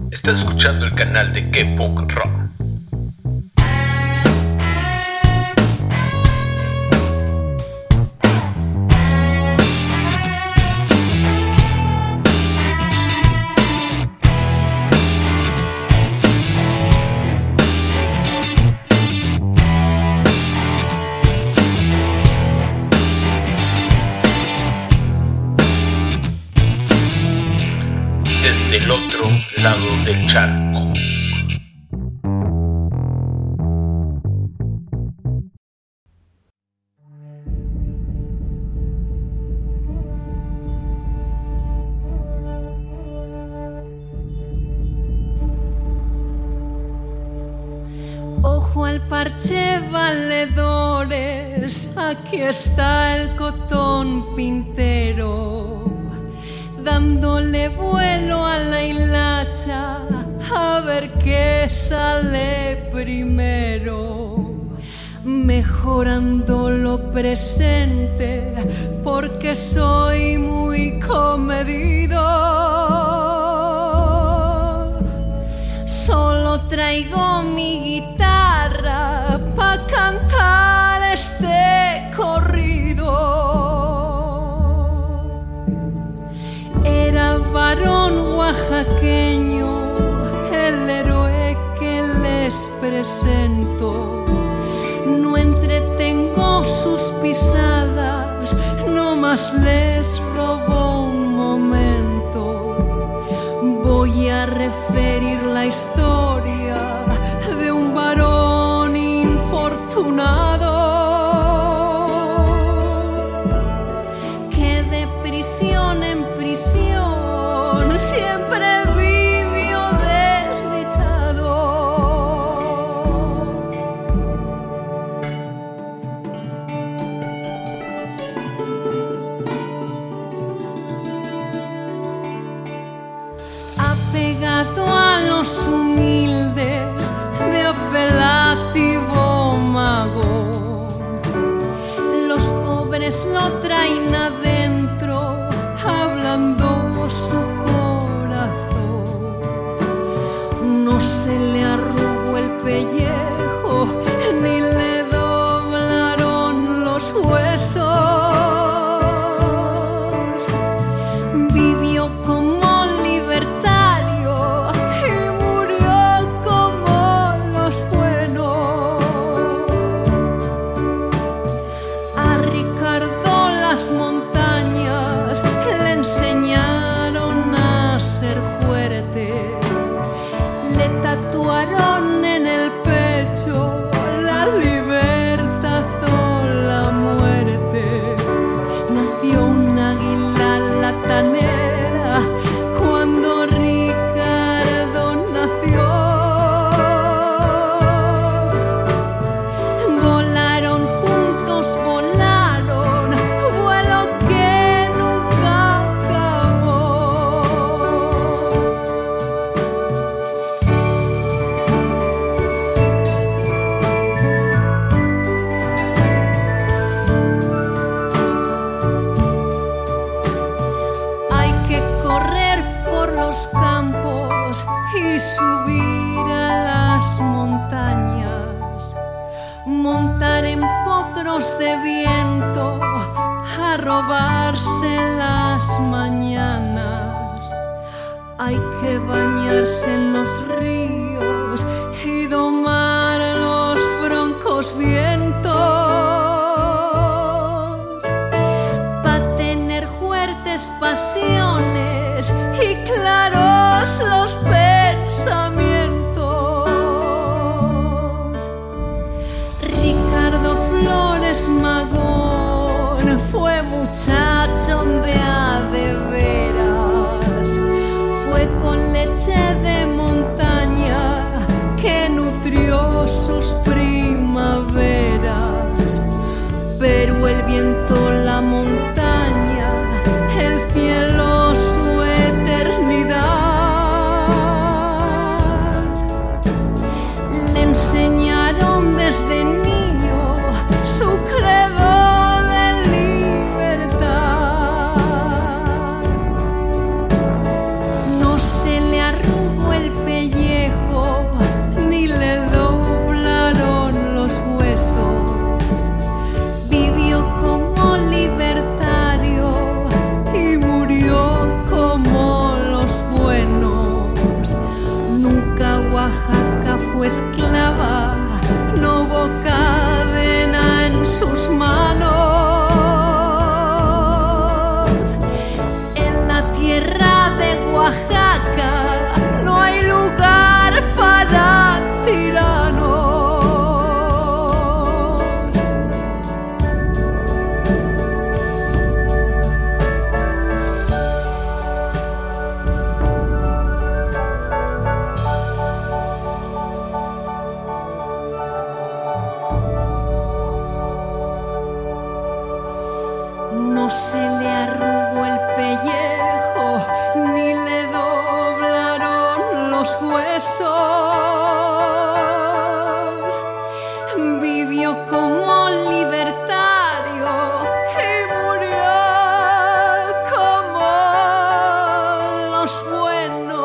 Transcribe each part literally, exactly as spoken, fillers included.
Estás escuchando el canal de K-Punk Rock. Desde el otro lado del charco. Ojo al parche, valedores, aquí está el cotón pintero, dándole vuelo a la hilacha, a ver qué sale primero, mejorando lo presente, porque soy muy comedido. Solo traigo mi guitarra pa' cantar este corrido. Era varón oaxaqueño, el héroe que les presento. No entretengo sus pisadas, nomás les robo un momento. Voy a referir la historia de un varón infortunado que de prisión en prisión siempre vivió desdichado. Apegado a los humildes de apelativo mago, los pobres lo traen adentro, hablando su corazón. No se le arrugó el pellejo, ni le doblaron los huesos. Vivió como libertario y murió como los buenos. A Ricardo las montañas le enseñaron a ser fuerte, le tatuaron en el pecho la libertad o la muerte. Nació un águila latanera cuando Ricardo nació. Volaron juntos, volaron, vuelo que nunca acabó. Hay que correr por los campos y subir a las montañas, montar en potros de viento, a robarse las mañanas. Hay que bañarse en los ríos y domar los broncos vientos, pa' tener fuertes pasiones y claros los pensamientos. Ricardo Flores Magón fue muchacho de a de veras, fue con leche de montaña que nutrió sus primaveras, pero el viento, la montaña, el cielo, su eternidad, le enseñaron desde niño su credo de libertad. no se le arrugó el pellejo ni le doblaron los huesos. Vivió como libertario y murió como los buenos.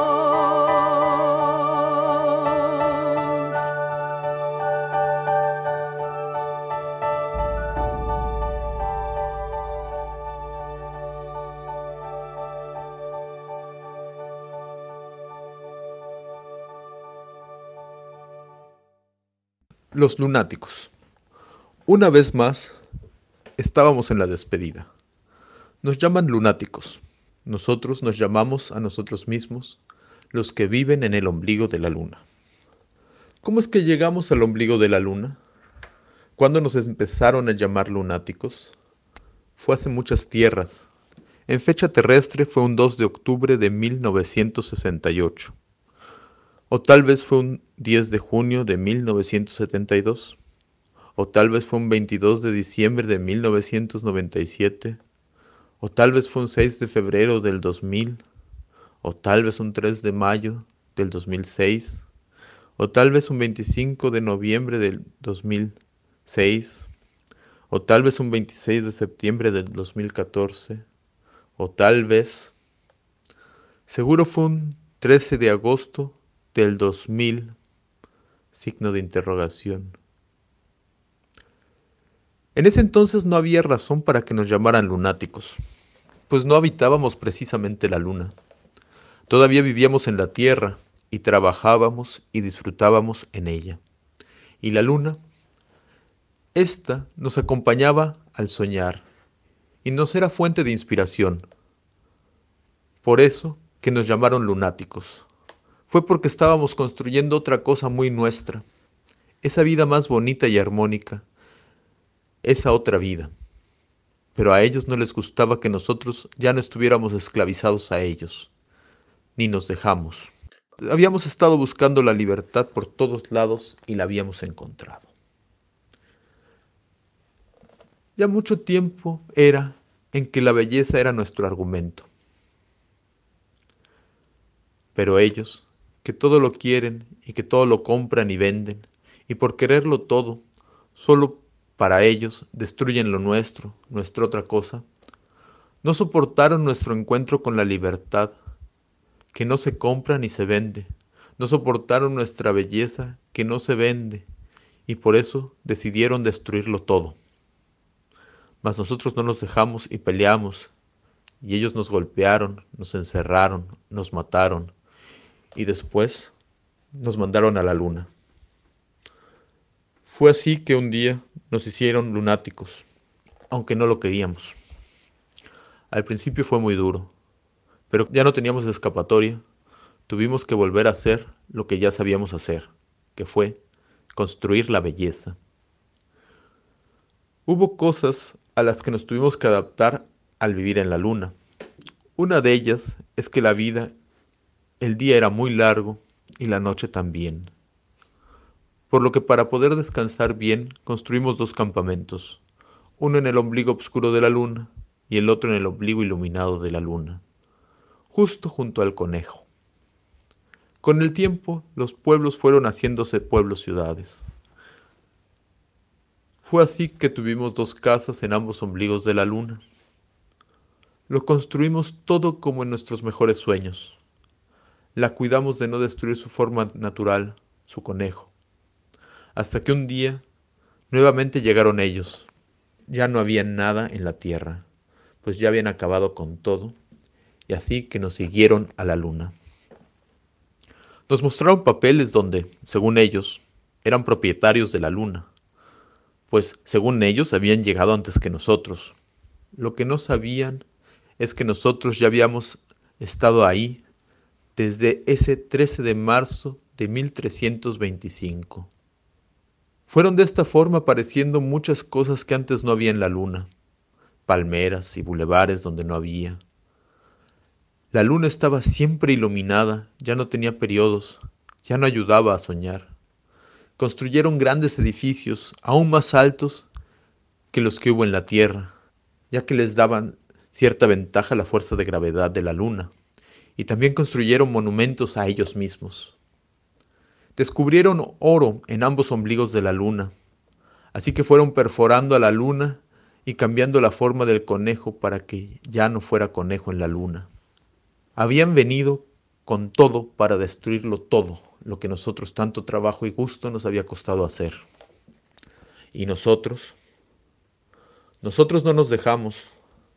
Los lunáticos. Una vez más, estábamos en la despedida. Nos llaman lunáticos. Nosotros nos llamamos a nosotros mismos los que viven en el ombligo de la luna. ¿Cómo es que llegamos al ombligo de la luna? ¿Cuándo nos empezaron a llamar lunáticos? Fue hace muchas tierras. En fecha terrestre fue un dos de octubre de mil novecientos sesenta y ocho. O tal vez fue un diez de junio de mil novecientos setenta y dos. O tal vez fue un veintidós de diciembre de mil novecientos noventa y siete. O tal vez fue un seis de febrero del dos mil. O tal vez un tres de mayo del dos mil seis. O tal vez un veinticinco de noviembre del dos mil seis. O tal vez un veintiséis de septiembre del dos mil catorce. O tal vez... Seguro fue un trece de agosto del dos mil, signo de interrogación. En ese entonces no había razón para que nos llamaran lunáticos, pues no habitábamos precisamente la luna. Todavía vivíamos en la tierra y trabajábamos y disfrutábamos en ella. Y la luna, ésta nos acompañaba al soñar y nos era fuente de inspiración. Por eso que nos llamaron lunáticos. Fue porque estábamos construyendo otra cosa muy nuestra, esa vida más bonita y armónica, esa otra vida. Pero a ellos no les gustaba que nosotros ya no estuviéramos esclavizados a ellos, ni nos dejamos. Habíamos estado buscando la libertad por todos lados y la habíamos encontrado. Ya mucho tiempo era en que la belleza era nuestro argumento. Pero ellos, que todo lo quieren y que todo lo compran y venden, y por quererlo todo, solo para ellos destruyen lo nuestro, nuestra otra cosa, no soportaron nuestro encuentro con la libertad, que no se compra ni se vende, no soportaron nuestra belleza, que no se vende, y por eso decidieron destruirlo todo. Mas nosotros no nos dejamos y peleamos, y ellos nos golpearon, nos encerraron, nos mataron, y después nos mandaron a la luna. Fue así que un día nos hicieron lunáticos, aunque no lo queríamos. Al principio fue muy duro, pero ya no teníamos escapatoria. Tuvimos que volver a hacer lo que ya sabíamos hacer, que fue construir la belleza. Hubo cosas a las que nos tuvimos que adaptar al vivir en la luna. Una de ellas es que la vida, el día era muy largo y la noche también. Por lo que para poder descansar bien, construimos dos campamentos, uno en el ombligo oscuro de la luna y el otro en el ombligo iluminado de la luna, justo junto al conejo. Con el tiempo, los pueblos fueron haciéndose pueblos-ciudades. Fue así que tuvimos dos casas en ambos ombligos de la luna. Lo construimos todo como en nuestros mejores sueños. La cuidamos de no destruir su forma natural, su conejo. Hasta que un día, nuevamente llegaron ellos. Ya no había nada en la tierra, pues ya habían acabado con todo, y así que nos siguieron a la luna. Nos mostraron papeles donde, según ellos, eran propietarios de la luna, pues según ellos habían llegado antes que nosotros. Lo que no sabían es que nosotros ya habíamos estado ahí desde ese trece de marzo de mil trescientos veinticinco. Fueron de esta forma apareciendo muchas cosas que antes no había en la luna, palmeras y bulevares donde no había. La luna estaba siempre iluminada, ya no tenía periodos, ya no ayudaba a soñar. Construyeron grandes edificios, aún más altos que los que hubo en la tierra. ya que les daban cierta ventaja la fuerza de gravedad de la luna, y también construyeron monumentos a ellos mismos. Descubrieron oro en ambos ombligos de la luna, así que fueron perforando a la luna y cambiando la forma del conejo para que ya no fuera conejo en la luna. Habían venido con todo para destruirlo todo, lo que nosotros tanto trabajo y gusto nos había costado hacer. Y nosotros, nosotros no nos dejamos,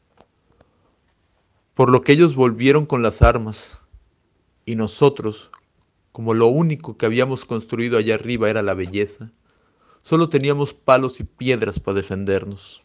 por lo que ellos volvieron con las armas, y nosotros, como lo único que habíamos construido allá arriba era la belleza, solo teníamos palos y piedras para defendernos.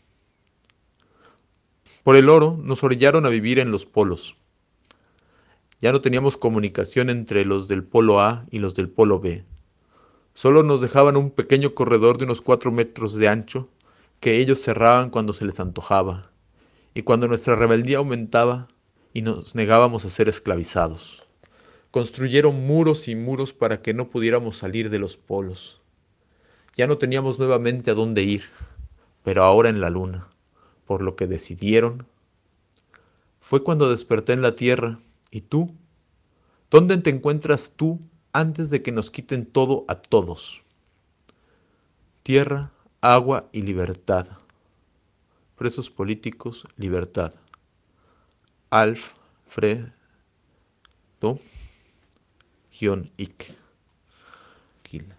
Por el oro nos orillaron a vivir en los polos. Ya no teníamos comunicación entre los del polo A y los del polo B. Solo nos dejaban un pequeño corredor de unos cuatro metros de ancho que ellos cerraban cuando se les antojaba, y cuando nuestra rebeldía aumentaba y nos negábamos a ser esclavizados. Construyeron muros y muros para que no pudiéramos salir de los polos. Ya no teníamos nuevamente a dónde ir, pero ahora en la luna, por lo que decidieron. Fue cuando desperté en la tierra. ¿Y tú? ¿Dónde te encuentras tú antes de que nos quiten todo a todos? Tierra, agua y libertad. Presos políticos, libertad. Alfredo guión Ick. Gila.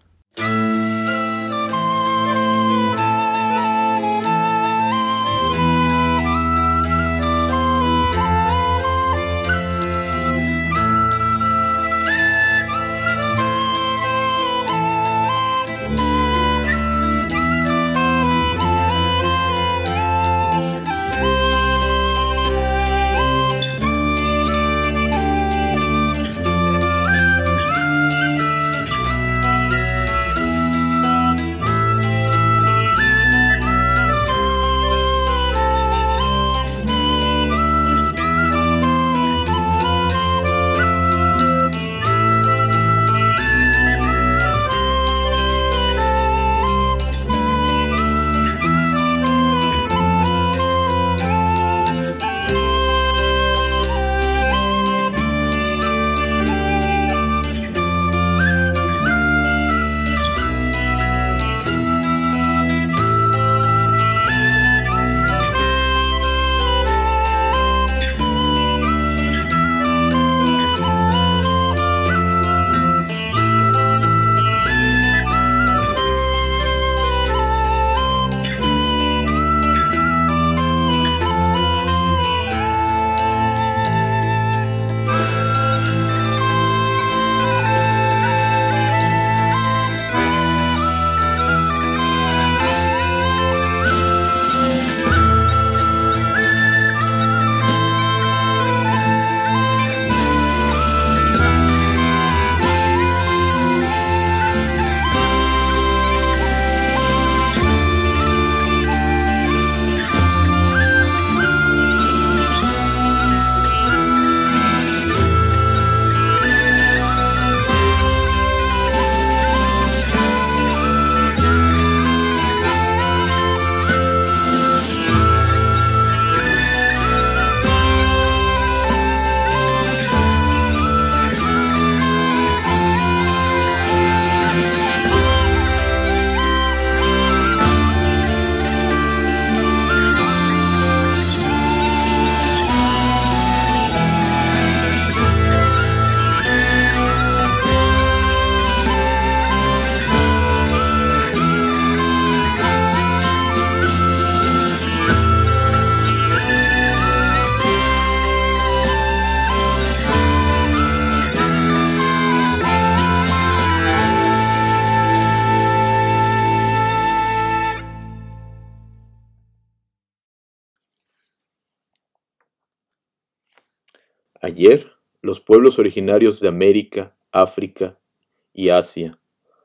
Ayer, los pueblos originarios de América, África y Asia,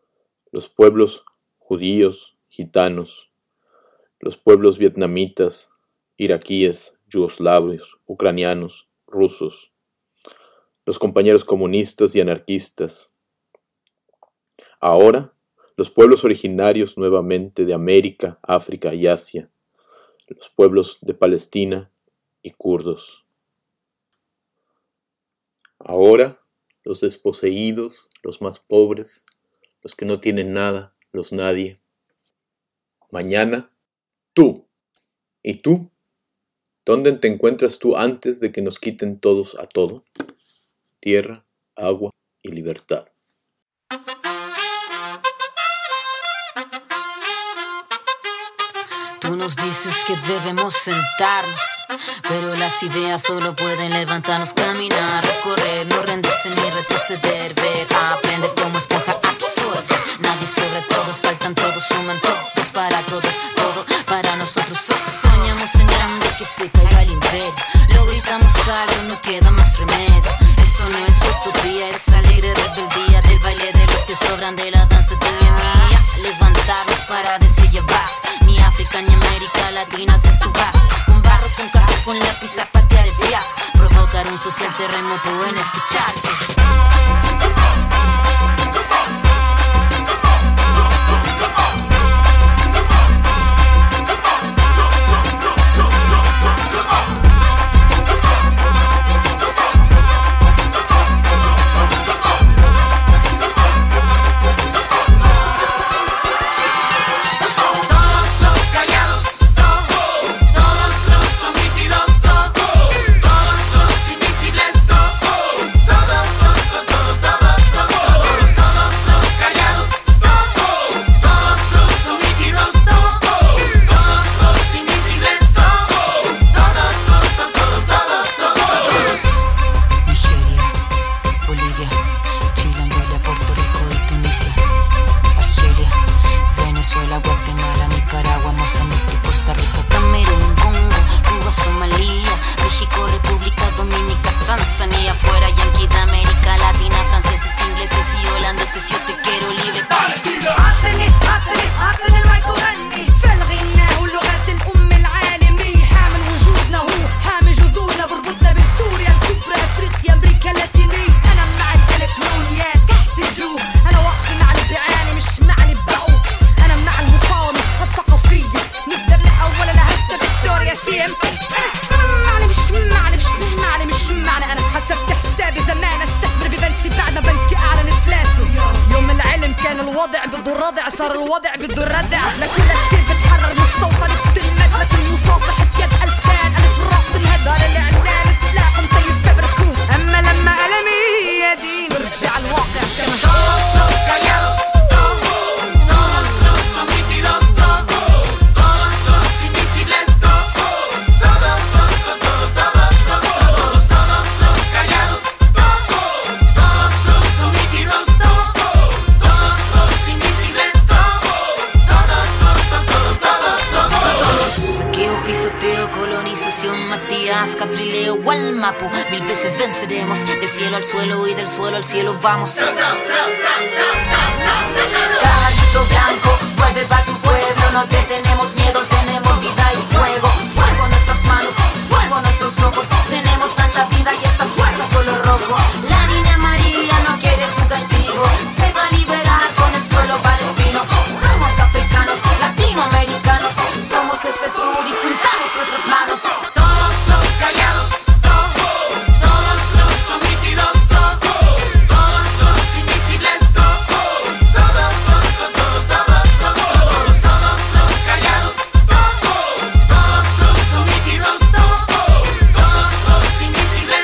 los pueblos judíos, gitanos, los pueblos vietnamitas, iraquíes, yugoslavos, ucranianos, rusos, los compañeros comunistas y anarquistas. Ahora, los pueblos originarios nuevamente de América, África y Asia, los pueblos de Palestina y kurdos. Ahora, los desposeídos, los más pobres, los que no tienen nada, los nadie. Mañana, tú. ¿Y tú? ¿Dónde te encuentras tú antes de que nos quiten todos a todo? Tierra, agua y libertad. Tú nos dices que debemos sentarnos, pero las ideas solo pueden levantarnos, caminar, recorrer, no rendirse ni retroceder, ver, aprender como esponja, absorbe. Nadie sobre todos, faltan todos, suman todos para todos, todo para nosotros. Soñamos en grande que se caiga el imperio, lo gritamos alto, no queda más remedio. Esto no es utopía, es alegre rebeldía del baile de los que sobran de la danza tuya y mía. Levantarnos para decir ya basta. Ni África ni América Latina se suba. Con barro, con casco, con lápiz a patear el fiasco. Provocar un social terremoto en este charco. صار الوضع بده الردع لكل كتير بتحرر مستوطن بتلمد لكل مصافح بيد ألف كان ألف راق بالهدار الإعلام سلاح مطيب فبركوب أما لما ألمي يدين برجع الواقع كما todos los callados todos los omitidos todos los invisibles todos todos todos todos todos los callados todos los omitidos todos los invisibles saqueo, pisoteo, colonización, Matías, Catrileo, Gualmapu. Mil veces venceremos, del cielo al suelo y del suelo al cielo vamos. Caballito blanco, vuelve pa' tu pueblo, no te tenemos miedo, tenemos vida y fuego. Fuego en nuestras manos, fuego en nuestros ojos, tenemos tanta vida y esta fuerza color rojo. La niña María no quiere tu castigo, se va a liberar con el suelo palestino. Somos africanos, latinoamericanos, somos este sur y juntamos nuestras manos. Todos los callados, todos los omitidos, todos los invisibles, todos, todos, todos, todos, todos los callados, todos los omitidos, todos los invisibles,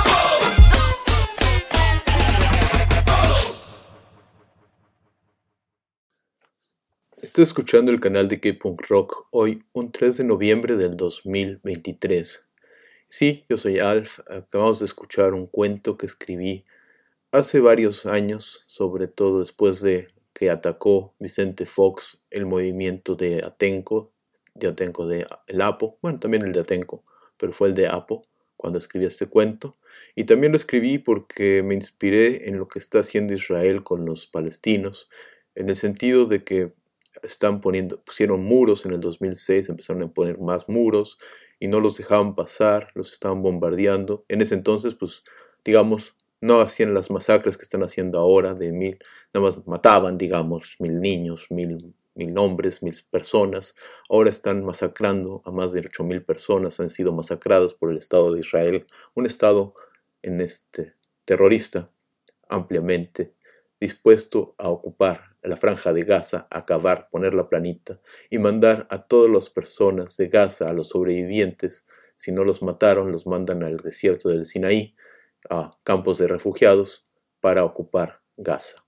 Estoy escuchando el canal de K-Punk Rock hoy, un tres de noviembre del dos mil veintitrés. Sí, yo soy Alf. Acabamos de escuchar un cuento que escribí hace varios años, sobre todo después de que atacó Vicente Fox el movimiento de Atenco, de Atenco de el Apo, bueno, también el de Atenco, pero fue el de Apo cuando escribí este cuento. Y también lo escribí porque me inspiré en lo que está haciendo Israel con los palestinos, en el sentido de que están poniendo, pusieron muros en el dos mil seis, empezaron a poner más muros y no los dejaban pasar, los estaban bombardeando. En ese entonces, pues, digamos, no hacían las masacres que están haciendo ahora de mil, nada más mataban, digamos, mil niños, mil mil hombres, mil personas. Ahora están masacrando a más de ocho mil personas, han sido masacradas por el Estado de Israel, un Estado en este, terrorista ampliamente dispuesto a ocupar la franja de Gaza, acabar, ponerla planita y mandar a todas las personas de Gaza, a los sobrevivientes, si no los mataron, los mandan al desierto del Sinaí, a campos de refugiados para ocupar Gaza.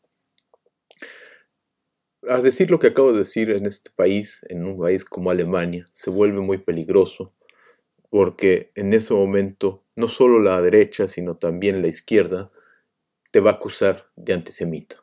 A decir lo que acabo de decir, en este país, en un país como Alemania, se vuelve muy peligroso porque en ese momento no solo la derecha, sino también la izquierda te va a acusar de antisemita.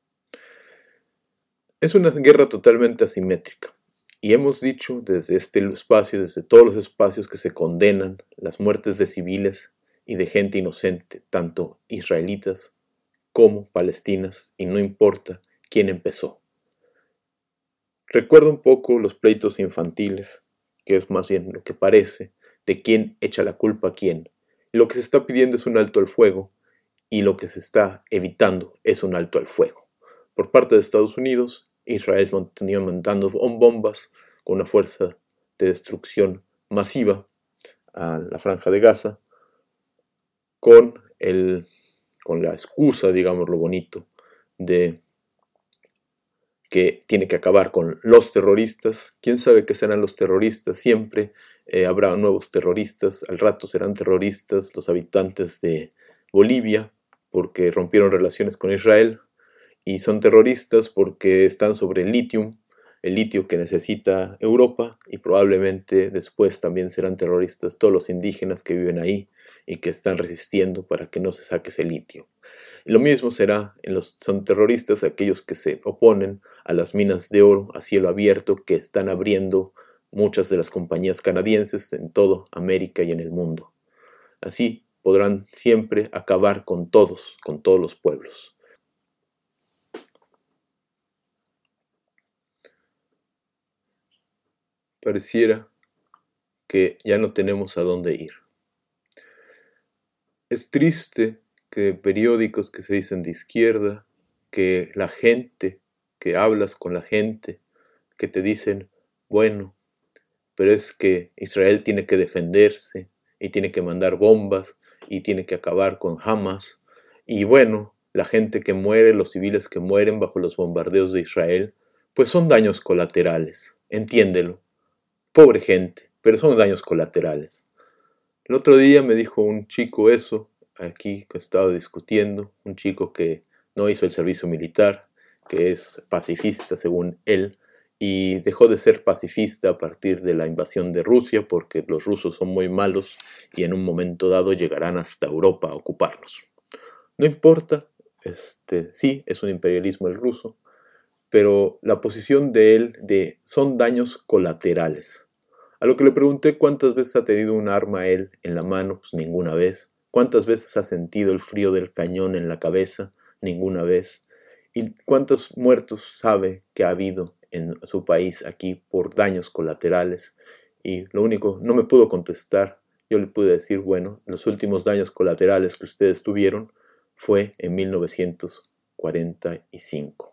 Es una guerra totalmente asimétrica y hemos dicho desde este espacio, desde todos los espacios, que se condenan las muertes de civiles y de gente inocente, tanto israelitas como palestinas, y no importa quién empezó. Recuerdo un poco los pleitos infantiles, que es más bien lo que parece, de quién echa la culpa a quién. Lo que se está pidiendo es un alto al fuego, y lo que se está evitando es un alto al fuego. Por parte de Estados Unidos, Israel tenía mandando bombas con una fuerza de destrucción masiva a la franja de Gaza, con, el, con la excusa, digamos lo bonito, de que tiene que acabar con los terroristas. ¿Quién sabe qué serán los terroristas? Siempre eh, habrá nuevos terroristas, al rato serán terroristas los habitantes de Bolivia, porque rompieron relaciones con Israel, y son terroristas porque están sobre el litio, el litio que necesita Europa, y probablemente después también serán terroristas todos los indígenas que viven ahí y que están resistiendo para que no se saque ese litio. Y lo mismo será, en los, son terroristas aquellos que se oponen a las minas de oro a cielo abierto que están abriendo muchas de las compañías canadienses en toda América y en el mundo. Así podrán siempre acabar con todos, con todos los pueblos. Pareciera que ya no tenemos a dónde ir. Es triste que periódicos que se dicen de izquierda, que la gente, que hablas con la gente, que te dicen, bueno, pero es que Israel tiene que defenderse y tiene que mandar bombas y tiene que acabar con Hamas, y bueno, la gente que muere, los civiles que mueren bajo los bombardeos de Israel, pues son daños colaterales, entiéndelo. Pobre gente, pero son daños colaterales. El otro día me dijo un chico eso, aquí que estaba discutiendo, un chico que no hizo el servicio militar, que es pacifista según él, y dejó de ser pacifista a partir de la invasión de Rusia, porque los rusos son muy malos y en un momento dado llegarán hasta Europa a ocuparnos. No importa, este, sí, es un imperialismo el ruso, pero la posición de él de son daños colaterales. A lo que le pregunté cuántas veces ha tenido un arma él en la mano, pues ninguna vez. ¿Cuántas veces ha sentido el frío del cañón en la cabeza? Ninguna vez. ¿Y cuántos muertos sabe que ha habido en su país aquí por daños colaterales? Y lo único, no me pudo contestar. Yo le pude decir, bueno, los últimos daños colaterales que ustedes tuvieron fue en mil novecientos cuarenta y cinco.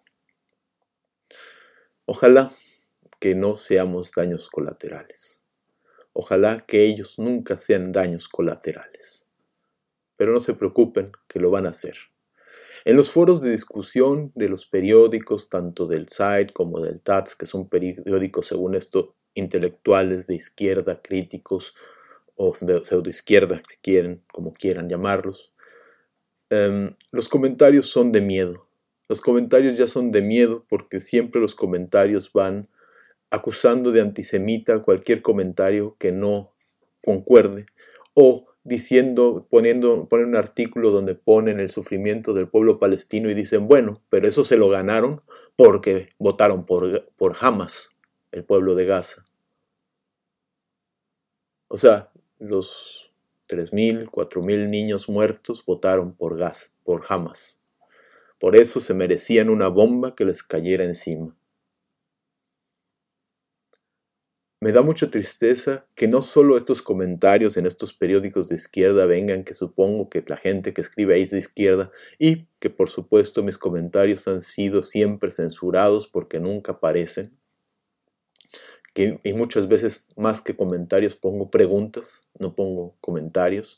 Ojalá que no seamos daños colaterales. Ojalá que ellos nunca sean daños colaterales. Pero no se preocupen, que lo van a hacer. En los foros de discusión de los periódicos, tanto del Zeit como del Taz, que son periódicos según esto intelectuales de izquierda, críticos o de pseudoizquierda, si quieren, como quieran llamarlos, um, los comentarios son de miedo. Los comentarios ya son de miedo porque siempre los comentarios van acusando de antisemita cualquier comentario que no concuerde, o diciendo, poniendo, ponen un artículo donde ponen el sufrimiento del pueblo palestino y dicen, bueno, pero eso se lo ganaron porque votaron por, por Hamas, el pueblo de Gaza. O sea, los tres mil, cuatro mil niños muertos votaron por Gaza, por Hamas. Por eso se merecían una bomba que les cayera encima. Me da mucha tristeza que no solo estos comentarios en estos periódicos de izquierda vengan, que supongo que la gente que escribe ahí es de izquierda, y que por supuesto mis comentarios han sido siempre censurados porque nunca aparecen, que, y muchas veces más que comentarios pongo preguntas, no pongo comentarios.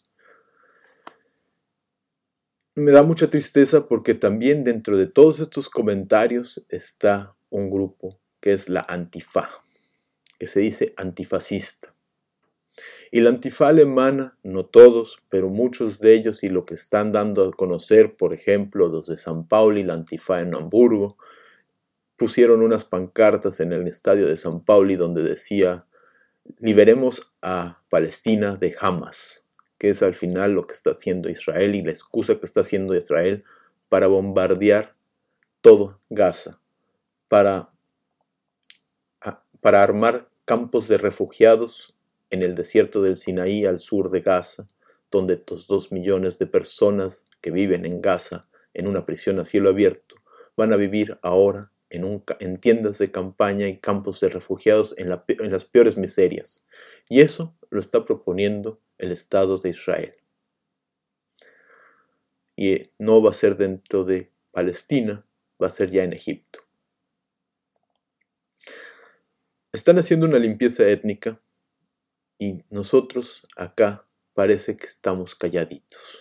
Me da mucha tristeza porque también dentro de todos estos comentarios está un grupo que es la Antifa, que se dice antifascista. Y la Antifa alemana, no todos, pero muchos de ellos, y lo que están dando a conocer, por ejemplo, los de San Paulo y la Antifa en Hamburgo, pusieron unas pancartas en el estadio de San Paulo donde decía: liberemos a Palestina de Hamas, que es al final lo que está haciendo Israel y la excusa que está haciendo Israel para bombardear todo Gaza, para para armar campos de refugiados en el desierto del Sinaí al sur de Gaza, donde estos dos millones de personas que viven en Gaza en una prisión a cielo abierto van a vivir ahora en, un, en tiendas de campaña y campos de refugiados en, la, en las peores miserias. Y eso lo está proponiendo el Estado de Israel. Y no va a ser dentro de Palestina, va a ser ya en Egipto. Están haciendo una limpieza étnica y nosotros acá parece que estamos calladitos.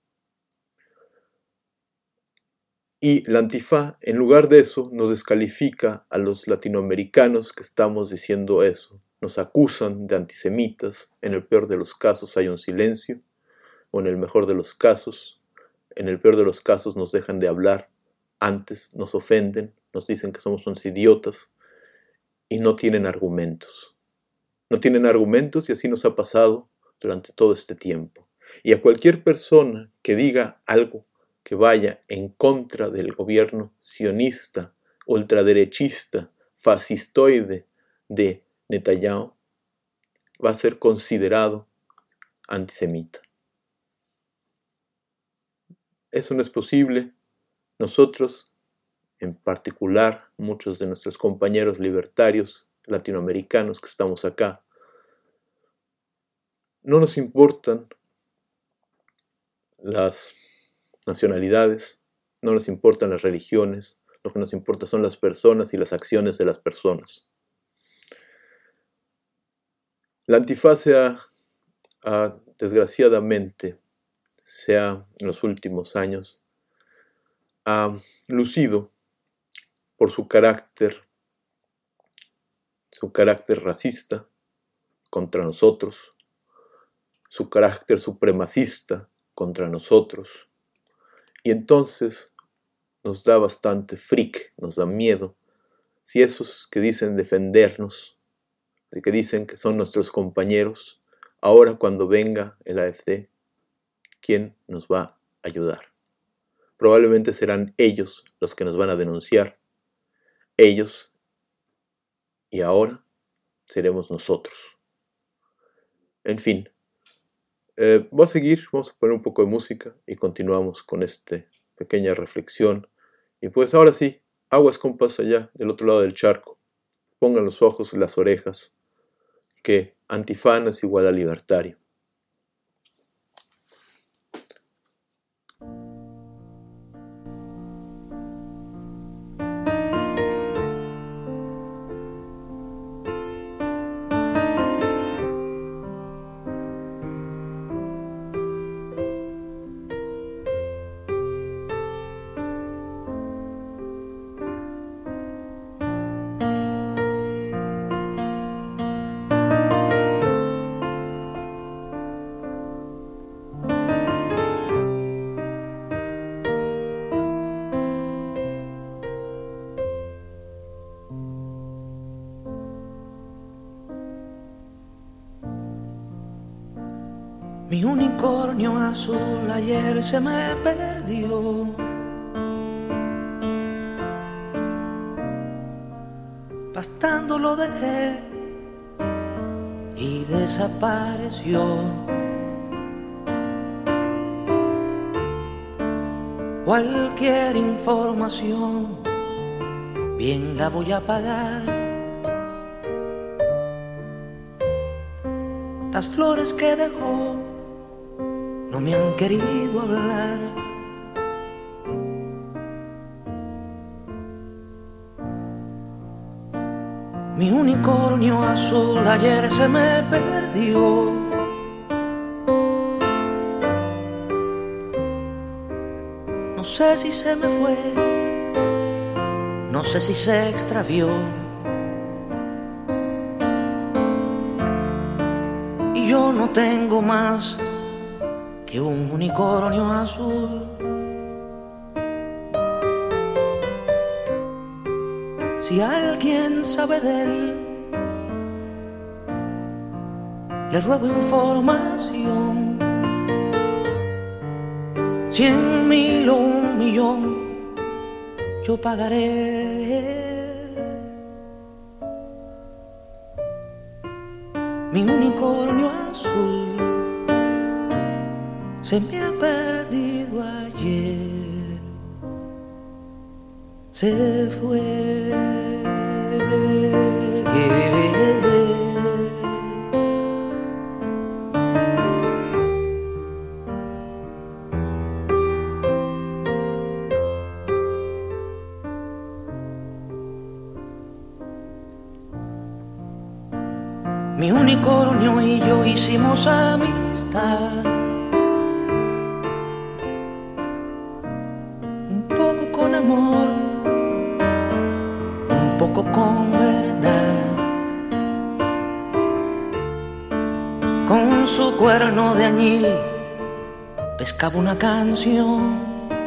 Y la Antifa, en lugar de eso, nos descalifica a los latinoamericanos que estamos diciendo eso. Nos acusan de antisemitas. En el peor de los casos hay un silencio, o en el mejor de los casos, en el peor de los casos nos dejan de hablar. Antes nos ofenden, nos dicen que somos unos idiotas. Y no tienen argumentos. No tienen argumentos y así nos ha pasado durante todo este tiempo. Y a cualquier persona que diga algo que vaya en contra del gobierno sionista, ultraderechista, fascistoide de Netanyahu, va a ser considerado antisemita. Eso no es posible. Nosotros, en particular, muchos de nuestros compañeros libertarios latinoamericanos que estamos acá, no nos importan las nacionalidades, no nos importan las religiones, lo que nos importa son las personas y las acciones de las personas. La Antifa se ha, ha desgraciadamente, se ha, en los últimos años, ha lucido por su carácter, su carácter racista contra nosotros, su carácter supremacista contra nosotros. Y entonces nos da bastante freak, nos da miedo, si esos que dicen defendernos, que dicen que son nuestros compañeros, ahora cuando venga el A F D, ¿quién nos va a ayudar? Probablemente serán ellos los que nos van a denunciar, ellos, y ahora seremos nosotros. En fin, eh, voy a seguir, vamos a poner un poco de música y continuamos con esta pequeña reflexión. Y pues ahora sí, aguas compas allá del otro lado del charco, pongan los ojos y las orejas, que Antifa no es igual a libertario. Mi unicornio azul ayer se me perdió. Pastando lo dejé y desapareció. Cualquier información bien la voy a pagar. Las flores que dejó no me han querido hablar. Mi unicornio azul ayer se me perdió. No sé si se me fue, no sé si se extravió. Y yo no tengo más que un unicornio azul. Si alguien sabe de él, le ruego información. Cien mil o un millón, yo pagaré. Mi unicornio azul se me ha perdido ayer, se fue. Mi unicornio y yo hicimos amistad, un poco con amor, un poco con verdad. Con su cuerno de añil pescaba una canción,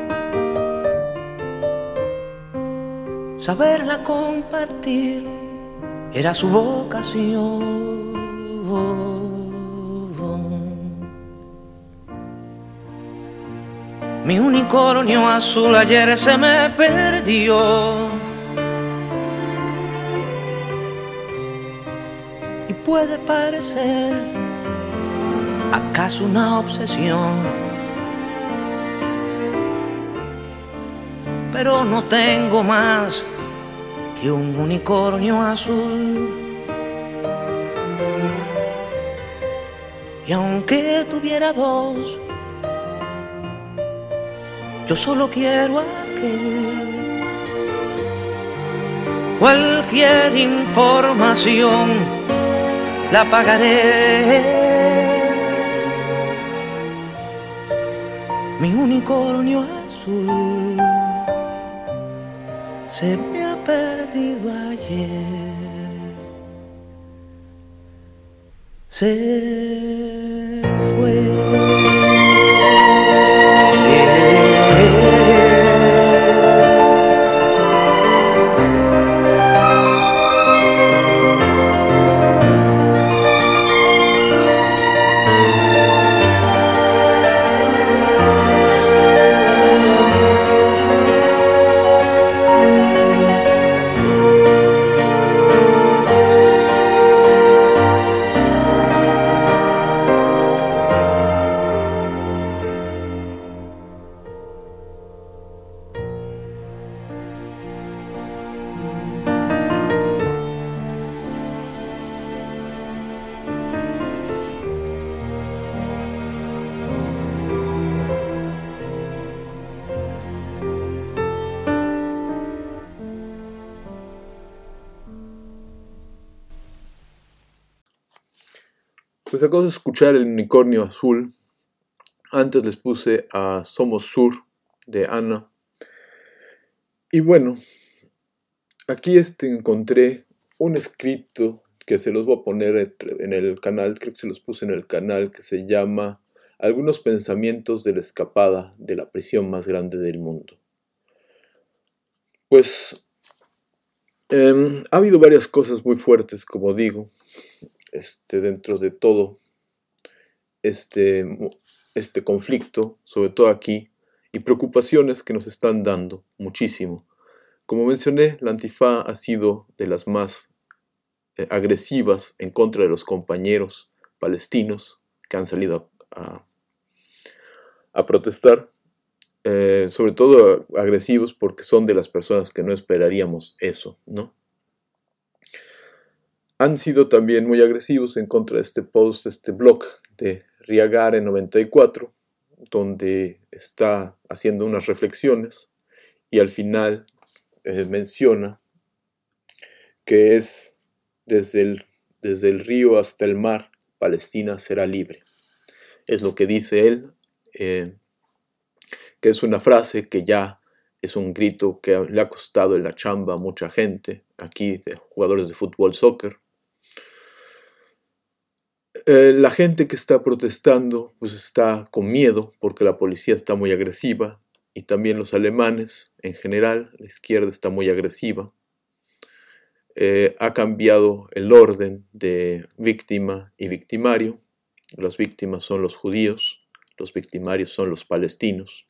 saberla compartir era su vocación. Mi unicornio azul ayer se me perdió. Y puede parecer acaso una obsesión, pero no tengo más que un unicornio azul. Y aunque tuviera dos, yo solo quiero aquel. Cualquier información la pagaré. Mi unicornio azul se me ha perdido ayer, se fue. Pues acabo de escuchar El unicornio azul. Antes les puse a Somos Sur de Ana. Y bueno, aquí este encontré un escrito que se los voy a poner en el canal, creo que se los puse en el canal, que se llama Algunos pensamientos de la escapada de la prisión más grande del mundo. Pues eh, ha habido varias cosas muy fuertes, como digo, este, dentro de todo este, este conflicto, sobre todo aquí, y preocupaciones que nos están dando muchísimo. Como mencioné, la Antifa ha sido de las más eh, agresivas en contra de los compañeros palestinos que han salido a, a protestar, eh, sobre todo agresivos porque son de las personas que no esperaríamos eso, ¿no? han sido también muy agresivos en contra de este post, este blog de Riagare noventa y cuatro, donde está haciendo unas reflexiones y al final eh, menciona que es desde el, desde el río hasta el mar, Palestina será libre. Es lo que dice él, eh, que es una frase que ya es un grito que le ha costado en la chamba a mucha gente, aquí de jugadores de fútbol, soccer. Eh, la gente que está protestando pues está con miedo porque la policía está muy agresiva y también los alemanes en general, la izquierda está muy agresiva. Eh, ha cambiado el orden de víctima y victimario. Las víctimas son los judíos, los victimarios son los palestinos.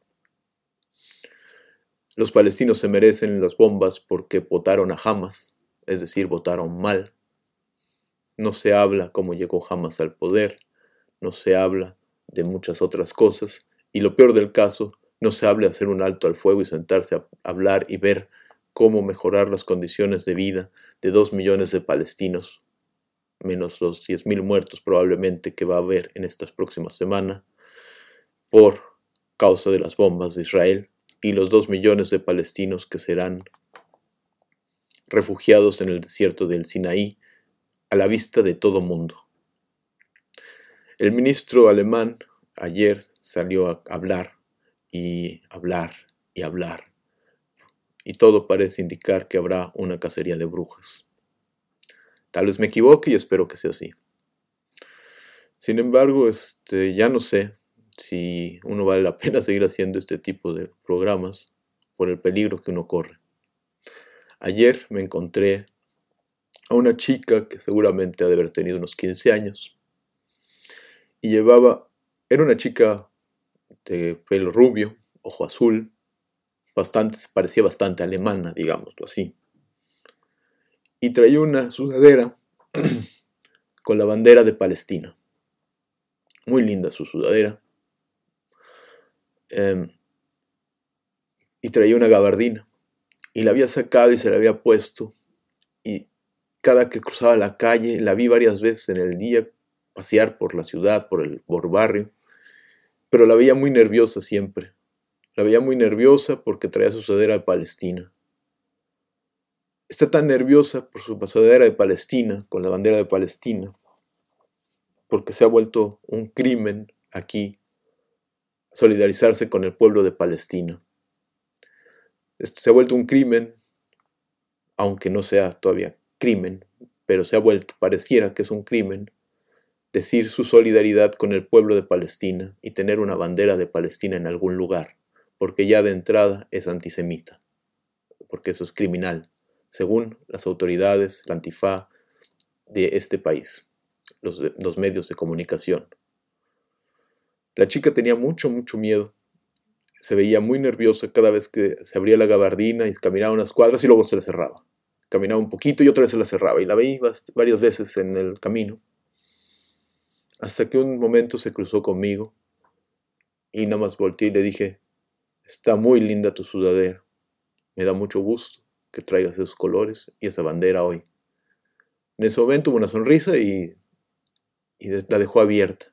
Los palestinos se merecen las bombas porque votaron a Hamas, es decir, votaron mal. No se habla cómo llegó Hamas al poder, no se habla de muchas otras cosas, y lo peor del caso, no se habla de hacer un alto al fuego y sentarse a hablar y ver cómo mejorar las condiciones de vida de dos millones de palestinos, menos los diez mil muertos probablemente que va a haber en estas próximas semanas por causa de las bombas de Israel, y los dos millones de palestinos que serán refugiados en el desierto del Sinaí a la vista de todo mundo. El ministro alemán ayer salió a hablar y hablar y hablar, y todo parece indicar que habrá una cacería de brujas. Tal vez me equivoque y espero que sea así. Sin embargo, este, ya no sé si uno vale la pena seguir haciendo este tipo de programas por el peligro que uno corre. Ayer me encontré a una chica que seguramente ha de haber tenido unos quince años y llevaba, era una chica de pelo rubio, ojo azul, bastante, parecía bastante alemana, digámoslo así, y traía una sudadera con la bandera de Palestina. Muy linda su sudadera. Eh, y traía una gabardina. Y la había sacado y se la había puesto. Y cada que cruzaba la calle, la vi varias veces en el día pasear por la ciudad, por el por barrio. Pero la veía muy nerviosa siempre. La veía muy nerviosa porque traía su sudadera de Palestina. Está tan nerviosa por su sudadera de Palestina, con la bandera de Palestina, porque se ha vuelto un crimen aquí solidarizarse con el pueblo de Palestina. Esto se ha vuelto un crimen, aunque no sea todavía crimen, pero se ha vuelto, pareciera que es un crimen, decir su solidaridad con el pueblo de Palestina y tener una bandera de Palestina en algún lugar, porque ya de entrada es antisemita, porque eso es criminal, según las autoridades, la Antifa de este país, los, los medios de comunicación. La chica tenía mucho, mucho miedo. Se veía muy nerviosa cada vez que se abría la gabardina y caminaba unas cuadras y luego se la cerraba. Caminaba un poquito y otra vez se la cerraba. Y la veía varias veces en el camino. Hasta que un momento se cruzó conmigo y nada más volteé y le dije: está muy linda tu sudadera. Me da mucho gusto que traigas esos colores y esa bandera hoy. En ese momento hubo una sonrisa y, y la dejó abierta.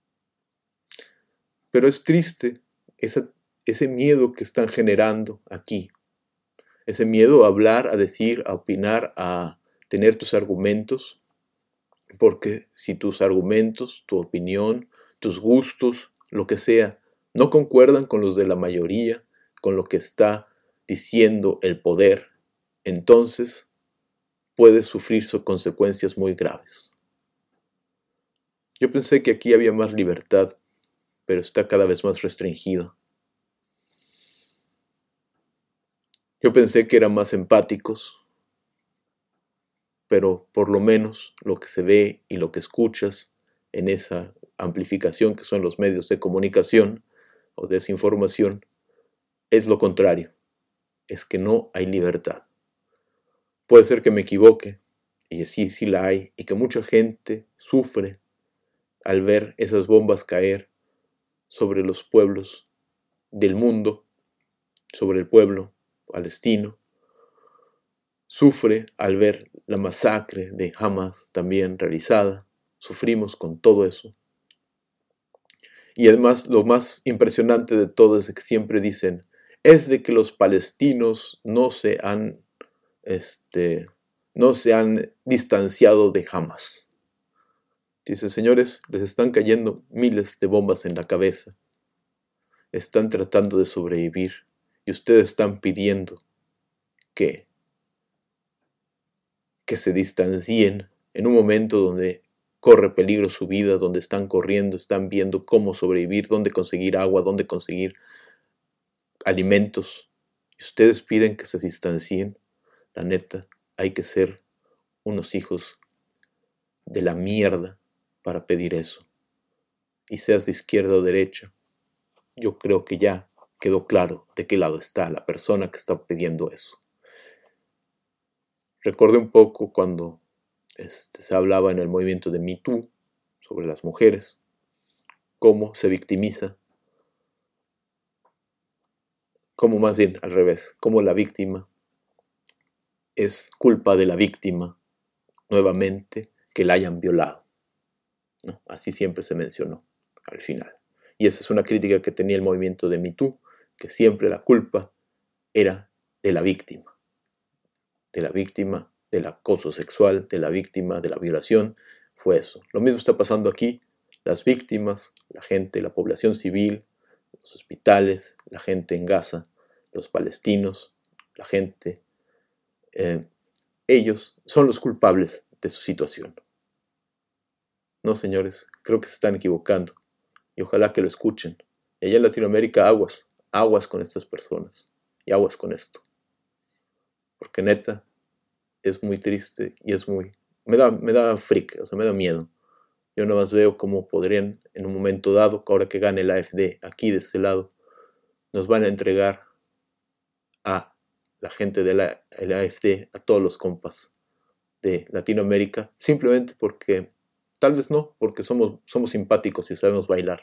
Pero es triste esa, ese miedo que están generando aquí. Ese miedo a hablar, a decir, a opinar, a tener tus argumentos. Porque si tus argumentos, tu opinión, tus gustos, lo que sea, no concuerdan con los de la mayoría, con lo que está diciendo el poder, entonces puedes sufrir consecuencias muy graves. Yo pensé que aquí había más libertad, pero está cada vez más restringido. Yo pensé que eran más empáticos, pero por lo menos lo que se ve y lo que escuchas en esa amplificación que son los medios de comunicación o desinformación es lo contrario, es que no hay libertad. Puede ser que me equivoque, y sí, sí la hay, y que mucha gente sufre al ver esas bombas caer sobre los pueblos del mundo, sobre el pueblo palestino, sufre al ver la masacre de Hamas también realizada. Sufrimos con todo eso. Y además lo más impresionante de todo es que siempre dicen, es de que los palestinos no se han, este, no se han distanciado de Hamas. Dice, señores, les están cayendo miles de bombas en la cabeza. Están tratando de sobrevivir y ustedes están pidiendo que, que se distancien en un momento donde corre peligro su vida, donde están corriendo, están viendo cómo sobrevivir, dónde conseguir agua, dónde conseguir alimentos. Y ustedes piden que se distancien. La neta, hay que ser unos hijos de la mierda para pedir eso. Y seas de izquierda o derecha, yo creo que ya quedó claro de qué lado está la persona que está pidiendo eso. Recordé un poco cuando este, se hablaba en el movimiento de Me Too sobre las mujeres, cómo se victimiza, cómo más bien al revés, cómo la víctima es culpa de la víctima nuevamente que la hayan violado, ¿no? Así siempre se mencionó al final. Y esa es una crítica que tenía el movimiento de Me Too, que siempre la culpa era de la víctima, de la víctima del acoso sexual, de la víctima de la violación, fue eso. Lo mismo está pasando aquí, las víctimas, la gente, la población civil, los hospitales, la gente en Gaza, los palestinos, la gente, eh, ellos son los culpables de su situación. No, señores, creo que se están equivocando y ojalá que lo escuchen. Y allá en Latinoamérica, aguas, aguas con estas personas y aguas con esto. Porque neta, es muy triste y es muy... Me da, me da freak, o sea, me da miedo. Yo nada más veo cómo podrían, en un momento dado, ahora que gane el A F D, aquí de este lado, nos van a entregar a la gente del A F D, a todos los compas de Latinoamérica, simplemente porque, tal vez no, porque somos, somos simpáticos y sabemos bailar.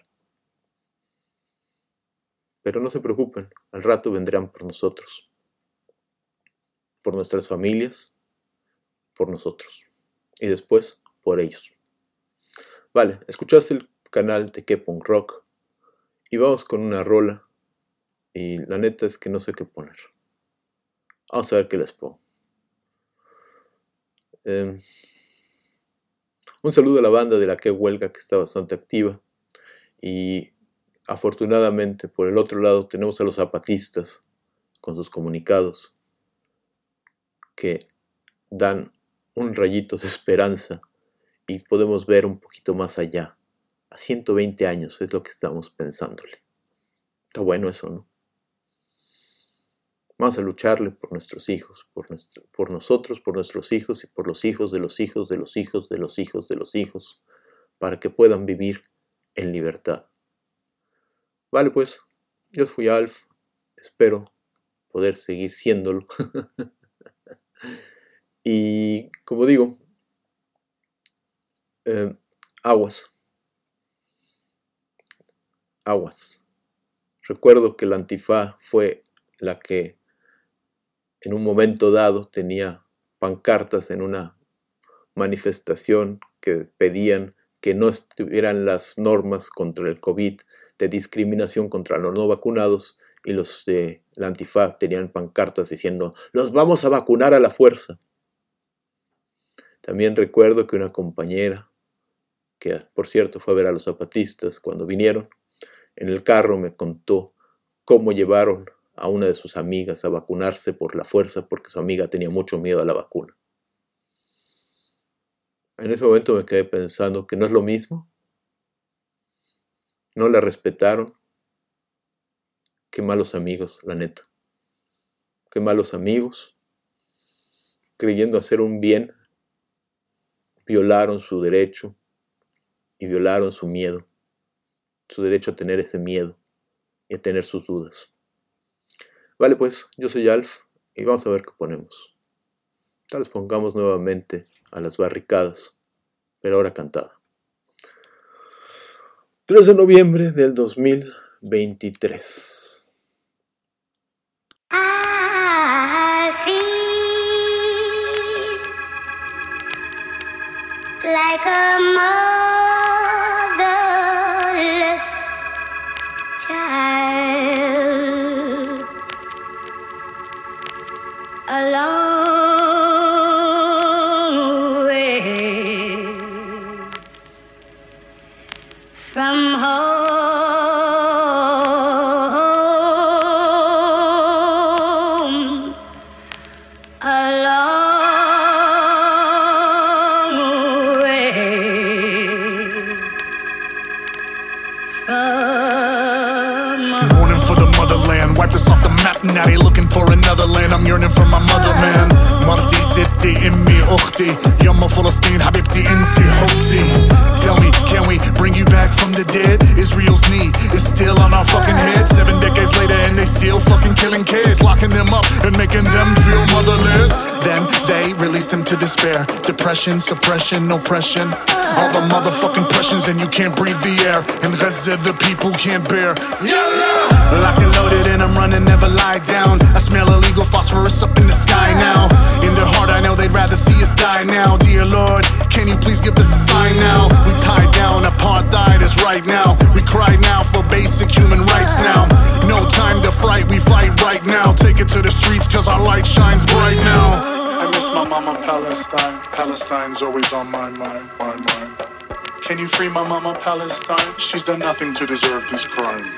Pero no se preocupen, al rato vendrán por nosotros, por nuestras familias, por nosotros, y después por ellos. Vale, escuchaste el canal de K-Punk Rock, y vamos con una rola, y la neta es que no sé qué poner. Vamos a ver qué les pongo. Eh, un saludo a la banda de la que huelga, que está bastante activa, y afortunadamente por el otro lado tenemos a los zapatistas con sus comunicados que dan un rayito de esperanza y podemos ver un poquito más allá. A ciento veinte años es lo que estamos pensándole. Está bueno eso, ¿no? Vamos a lucharle por nuestros hijos, por, nuestro, por nosotros, por nuestros hijos y por los hijos de los hijos de los hijos de los hijos de los hijos, para que puedan vivir en libertad. Vale, pues, yo fui Alf, espero poder seguir siéndolo. Y como digo, eh, aguas, aguas. Recuerdo que la Antifa fue la que en un momento dado tenía pancartas en una manifestación que pedían que no estuvieran las normas contra el COVID, de discriminación contra los no vacunados, y los de la Antifa tenían pancartas diciendo, los vamos a vacunar a la fuerza. También recuerdo que una compañera, que por cierto fue a ver a los zapatistas cuando vinieron, en el carro me contó cómo llevaron a una de sus amigas a vacunarse por la fuerza porque su amiga tenía mucho miedo a la vacuna. En ese momento me quedé pensando que no es lo mismo. No la respetaron. Qué malos amigos, la neta. Qué malos amigos. Creyendo hacer un bien, violaron su derecho y violaron su miedo. Su derecho a tener ese miedo y a tener sus dudas. Vale, pues, yo soy Alf y vamos a ver qué ponemos. Tal vez pongamos nuevamente a las barricadas, pero ahora cantada. tres de noviembre del dos mil veintitrés. I feel like a motherless child, a long way from home. Wiped us off the map, now they looking for another land. I'm yearning for my motherland. مرتي ستي امي اختي يما فلسطين حبيبتي انتي حبتي. Tell me, can we bring you back from the dead? Israel's need is still on our fucking head. Seven decades later and they still fucking killing kids, locking them up and making them feel motherless. Then they released them to despair. Depression, suppression, oppression, all the motherfucking pressures, and you can't breathe the air. In Gaza the people can't bear. Locked and loaded and I'm running, never lie down. I smell illegal phosphorus up in the sky now. In their heart I know they'd rather see us die now. Dear Lord, can you please give us a sign now? We tied down, apartheid is right now. We cry now for basic human rights now. No time to fright, we fight right now. Take it to the streets cause our light shines bright now. I miss my mama Palestine. Palestine's always on my mind, my mind. Can you free my mama Palestine? She's done nothing to deserve this crime.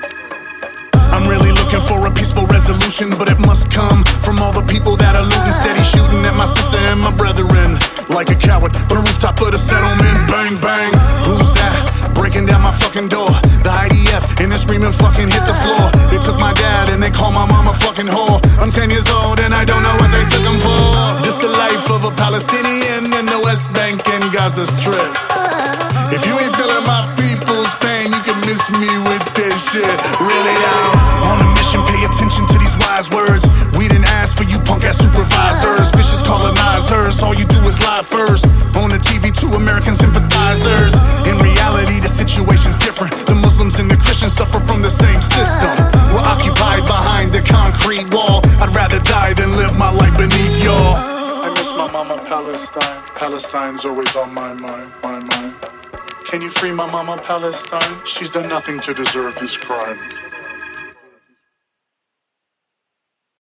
I'm really looking for a peaceful resolution, but it must come from all the people that are looting, steady shooting at my sister and my brethren. Like a coward on a rooftop of the settlement, bang bang. Who's that breaking down my fucking door? The I D F and they're screaming fucking hit the floor. They took my dad and they call my mom a fucking whore. I'm ten years old and I don't know what they took him for. This the life of a Palestinian in the West Bank and Gaza Strip. If you ain't feeling my people's pain, you can miss me with this shit. Really out on a mission, pay attention to these wise words. We didn't ask for you punk ass supervisors, vicious colonizers. All you do is lie first. On the T V, two American sympathizers. In reality, the situation's different. The Muslims and the Christians suffer from the same system. We're occupied behind the concrete wall. I'd rather die than live my life beneath y'all. I miss my mama Palestine. Palestine's always on my mind, my mind. Can you free my mama Palestine? She's done nothing to deserve this crime.